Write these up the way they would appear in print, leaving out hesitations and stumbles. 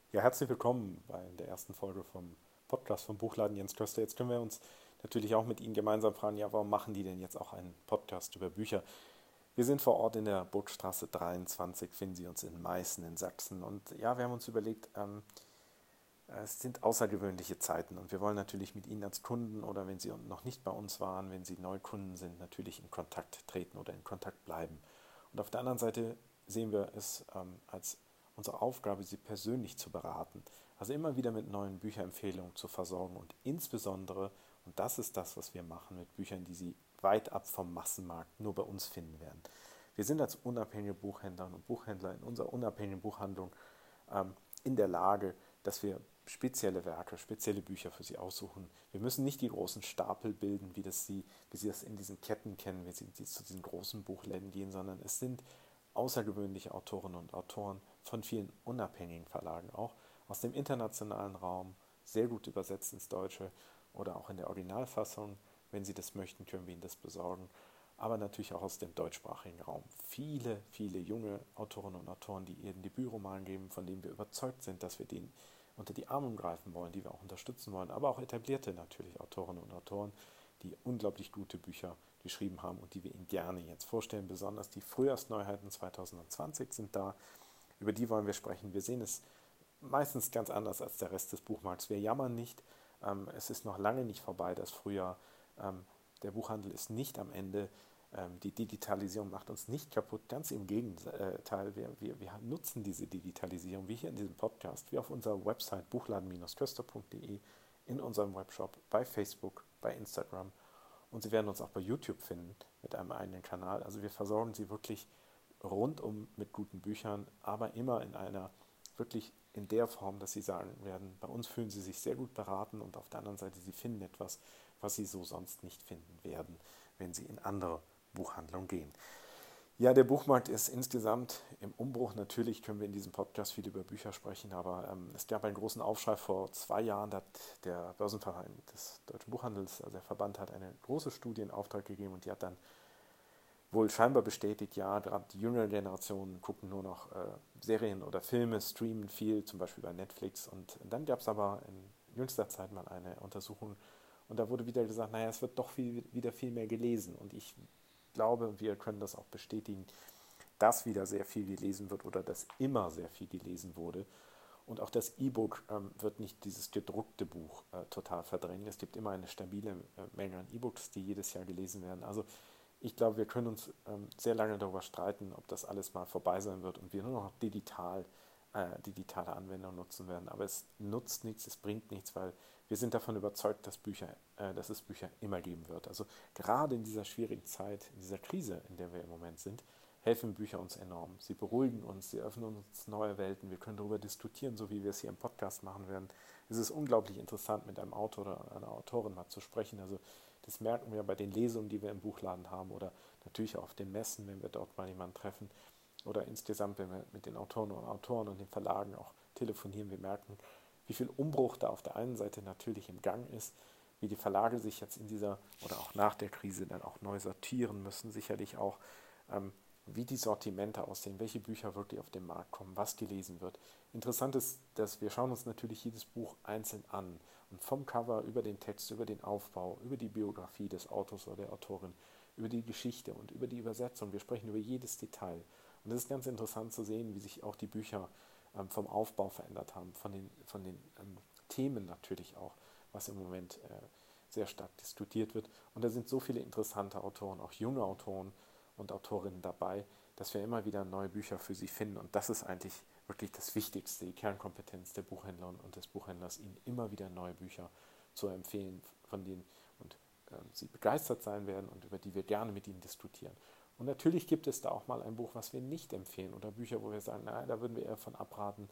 Ja, herzlich willkommen bei der ersten Folge vom Podcast vom Buchladen Jens Köster. Jetzt können wir uns natürlich auch mit Ihnen gemeinsam fragen, ja, warum machen die denn jetzt auch einen Podcast über Bücher? Wir sind vor Ort in der Burgstraße 23, finden Sie uns in Meißen in Sachsen. Und ja, wir haben uns überlegt, es sind außergewöhnliche Zeiten und wir wollen natürlich mit Ihnen als Kunden oder wenn Sie noch nicht bei uns waren, wenn Sie Neukunden sind, natürlich in Kontakt treten oder in Kontakt bleiben. Und auf der anderen Seite sehen wir es als unsere Aufgabe, Sie persönlich zu beraten. Also immer wieder mit neuen Bücherempfehlungen zu versorgen und insbesondere, und das ist das, was wir machen, mit Büchern, die Sie weit ab vom Massenmarkt nur bei uns finden werden. Wir sind als unabhängige Buchhändler und Buchhändler in unserer unabhängigen Buchhandlung in der Lage, dass wir spezielle Werke, spezielle Bücher für Sie aussuchen. Wir müssen nicht die großen Stapel bilden, wie Sie das in diesen Ketten kennen, wie Sie zu diesen großen Buchläden gehen, sondern es sind außergewöhnliche Autorinnen und Autoren von vielen unabhängigen Verlagen auch aus dem internationalen Raum, sehr gut übersetzt ins Deutsche oder auch in der Originalfassung. Wenn Sie das möchten, können wir Ihnen das besorgen, aber natürlich auch aus dem deutschsprachigen Raum. Viele, viele junge Autorinnen und Autoren, die ihren Debütroman geben, von denen wir überzeugt sind, dass wir denen unter die Arme greifen wollen, die wir auch unterstützen wollen, aber auch etablierte natürlich Autorinnen und Autoren, die unglaublich gute Bücher geschrieben haben und die wir Ihnen gerne jetzt vorstellen. Besonders die Frühjahrsneuheiten 2020 sind da, über die wollen wir sprechen. Wir sehen es meistens ganz anders als der Rest des Buchmarkts. Wir jammern nicht, es ist noch lange nicht vorbei, das Frühjahr. Der Buchhandel ist nicht am Ende. Die Digitalisierung macht uns nicht kaputt, ganz im Gegenteil. Wir nutzen diese Digitalisierung, wie hier in diesem Podcast, wie auf unserer Website buchladen-köster.de, in unserem Webshop, bei Facebook, bei Instagram. Und Sie werden uns auch bei YouTube finden mit einem eigenen Kanal. Also wir versorgen Sie wirklich rundum mit guten Büchern, aber immer in einer wirklich in der Form, dass Sie sagen werden, bei uns fühlen Sie sich sehr gut beraten und auf der anderen Seite, Sie finden etwas, was Sie so sonst nicht finden werden, wenn Sie in andere Buchhandlungen gehen. Ja, der Buchmarkt ist insgesamt im Umbruch. Natürlich können wir in diesem Podcast viel über Bücher sprechen, aber es gab einen großen Aufschrei vor 2 Jahren. Da hat der Börsenverein des Deutschen Buchhandels, also der Verband, hat eine große Studie in Auftrag gegeben und die hat dann wohl scheinbar bestätigt, ja, gerade die jüngere Generation gucken nur noch Serien oder Filme, streamen viel, zum Beispiel bei Netflix. Und dann gab es aber in jüngster Zeit mal eine Untersuchung und da wurde wieder gesagt, naja, es wird doch wieder viel mehr gelesen. Und ich glaube, wir können das auch bestätigen, dass wieder sehr viel gelesen wird oder dass immer sehr viel gelesen wurde. Und auch das E-Book wird nicht dieses gedruckte Buch total verdrängen. Es gibt immer eine stabile Menge an E-Books, die jedes Jahr gelesen werden. Also ich glaube, wir können uns sehr lange darüber streiten, ob das alles mal vorbei sein wird und wir nur noch digitale Anwendungen nutzen werden. Aber es nutzt nichts, es bringt nichts, weil wir sind davon überzeugt, dass es Bücher immer geben wird. Also gerade in dieser schwierigen Zeit, in dieser Krise, in der wir im Moment sind, helfen Bücher uns enorm. Sie beruhigen uns, sie öffnen uns neue Welten. Wir können darüber diskutieren, so wie wir es hier im Podcast machen werden. Es ist unglaublich interessant, mit einem Autor oder einer Autorin mal zu sprechen. Also das merken wir bei den Lesungen, die wir im Buchladen haben oder natürlich auch auf den Messen, wenn wir dort mal jemanden treffen oder insgesamt, wenn wir mit den Autoren und den Verlagen auch telefonieren. Wir merken, wie viel Umbruch da auf der einen Seite natürlich im Gang ist, wie die Verlage sich jetzt in dieser oder auch nach der Krise dann auch neu sortieren müssen, sicherlich auch, wie die Sortimente aussehen, welche Bücher wirklich auf den Markt kommen, was gelesen wird. Interessant ist, dass wir schauen uns natürlich jedes Buch einzeln an und vom Cover über den Text, über den Aufbau, über die Biografie des Autors oder der Autorin, über die Geschichte und über die Übersetzung. Wir sprechen über jedes Detail. Und es ist ganz interessant zu sehen, wie sich auch die Bücher vom Aufbau verändert haben, von den Themen natürlich auch, was im Moment sehr stark diskutiert wird. Und da sind so viele interessante Autoren, auch junge Autoren und Autorinnen dabei, dass wir immer wieder neue Bücher für sie finden. Und das ist eigentlich wirklich das Wichtigste, die Kernkompetenz der Buchhändlerin und des Buchhändlers, ihnen immer wieder neue Bücher zu empfehlen, von denen und sie begeistert sein werden und über die wir gerne mit ihnen diskutieren. Und natürlich gibt es da auch mal ein Buch, was wir nicht empfehlen oder Bücher, wo wir sagen, naja, da würden wir eher von abraten.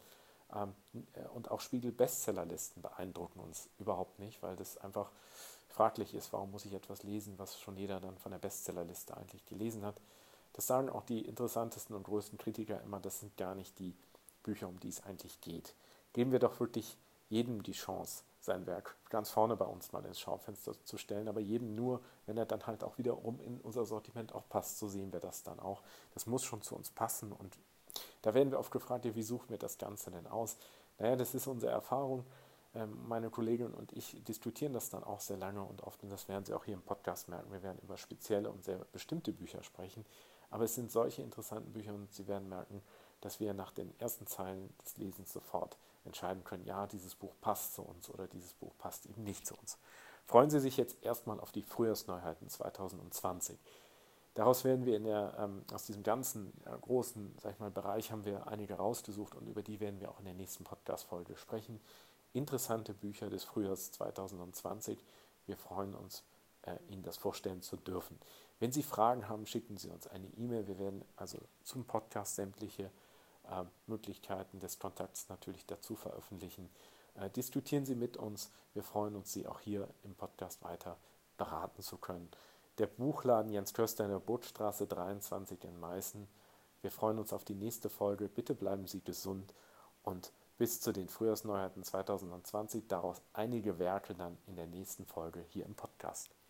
Und auch Spiegel-Bestsellerlisten beeindrucken uns überhaupt nicht, weil das einfach fraglich ist, warum muss ich etwas lesen, was schon jeder dann von der Bestsellerliste eigentlich gelesen hat. Das sagen auch die interessantesten und größten Kritiker immer, das sind gar nicht die Bücher, um die es eigentlich geht. Geben wir doch wirklich jedem die Chance, sein Werk ganz vorne bei uns mal ins Schaufenster zu stellen, aber jedem nur, wenn er dann halt auch wiederum in unser Sortiment auch passt, so sehen wir das dann auch. Das muss schon zu uns passen und Da werden wir oft gefragt, ja, wie suchen wir das Ganze denn aus? Naja, das ist unsere Erfahrung. Meine Kollegin und ich diskutieren das dann auch sehr lange und oft, und das werden Sie auch hier im Podcast merken, wir werden über spezielle und sehr bestimmte Bücher sprechen, aber es sind solche interessanten Bücher und Sie werden merken, dass wir nach den ersten Zeilen des Lesens sofort entscheiden können, ja, dieses Buch passt zu uns oder dieses Buch passt eben nicht zu uns. Freuen Sie sich jetzt erstmal auf die Frühjahrsneuheiten 2020. Daraus werden wir aus diesem ganzen großen, sag ich mal, Bereich haben wir einige rausgesucht und über die werden wir auch in der nächsten Podcast-Folge sprechen. Interessante Bücher des Frühjahrs 2020. Wir freuen uns, Ihnen das vorstellen zu dürfen. Wenn Sie Fragen haben, schicken Sie uns eine E-Mail. Wir werden also zum Podcast sämtliche Möglichkeiten des Kontakts natürlich dazu veröffentlichen. Diskutieren Sie mit uns. Wir freuen uns, Sie auch hier im Podcast weiter beraten zu können. Der Buchladen Jens Köster in der Bootstraße 23 in Meißen. Wir freuen uns auf die nächste Folge. Bitte bleiben Sie gesund und bis zu den Frühjahrsneuheiten 2020. Daraus einige Werke dann in der nächsten Folge hier im Podcast.